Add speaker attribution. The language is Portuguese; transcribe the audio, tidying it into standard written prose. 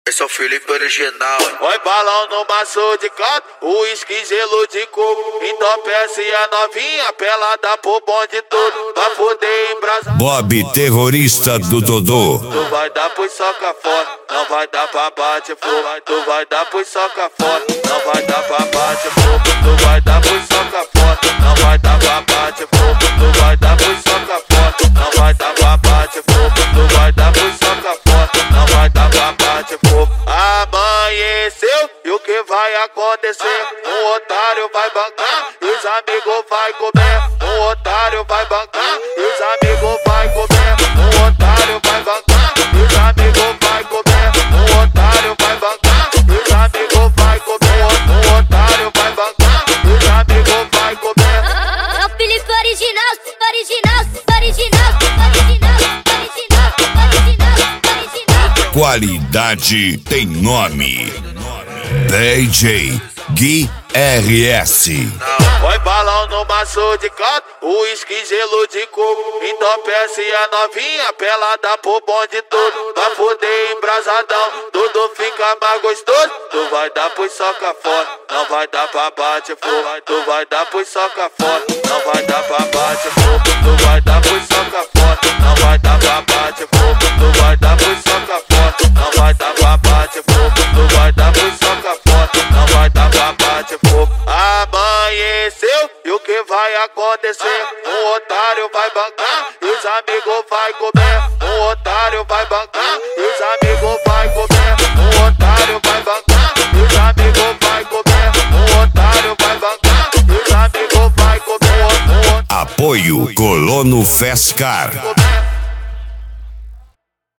Speaker 1: Esse é o Felipe original.
Speaker 2: Oi, balão no maço de canto, uísque, gelo de coco. Então peça a novinha, pelada pro bonde todo, pra poder embrasar.
Speaker 3: Bob, terrorista do Dodô.
Speaker 2: Tu vai dar pro soca fora, não vai dar pra bate fogo. Tu vai dar pro soca fora, não vai dar pra bate fogo. Tu vai dar pro soca fora, não vai dar pra bate fogo. Tu vai dar pro soca fora, não vai dar pra bate fogo. Tu vai dar pro soca fora, não vai dar pra bate fogo. Amanheceu e o que vai acontecer? Um otário vai bancar e os amigos vai comer. Um otário vai bancar e os amigos vai comer. Um otário vai bancar e os amigos vai comer. Um otário vai bancar e os amigos vai comer. Um otário vai bancar e os amigos vai comer.
Speaker 4: É o Felipe original, original, original, original, original, original, original.
Speaker 3: Qualidade tem nome. DJ Gui RS.
Speaker 2: Oi, balão no maço de canto, uísque, gelo de coco. Então peça a novinha, pelada pro bonde todo, pra poder embrasadão, tudo fica mais gostoso. Tu vai dar pro soca fora, não vai dar pra bate fogo. Tu vai dar pro soca fora, não vai dar pra bate fogo. Tu vai dar pro soca fora, não vai dar pra bate fogo. Tu vai dar pro soca fora, não vai dar pra bate fogo. Tu vai dar pro soca fora, não vai dar pra bate fogo. Amanheceu e o que vai acontecer? Um otário vai bancar e os amigos vai comer. Um otário vai bancar e os amigos vai comer. Um otário vai bancar e os amigos vai comer. Um otário vai bancar e os amigos vai comer.
Speaker 3: Apoio Colono Fescar.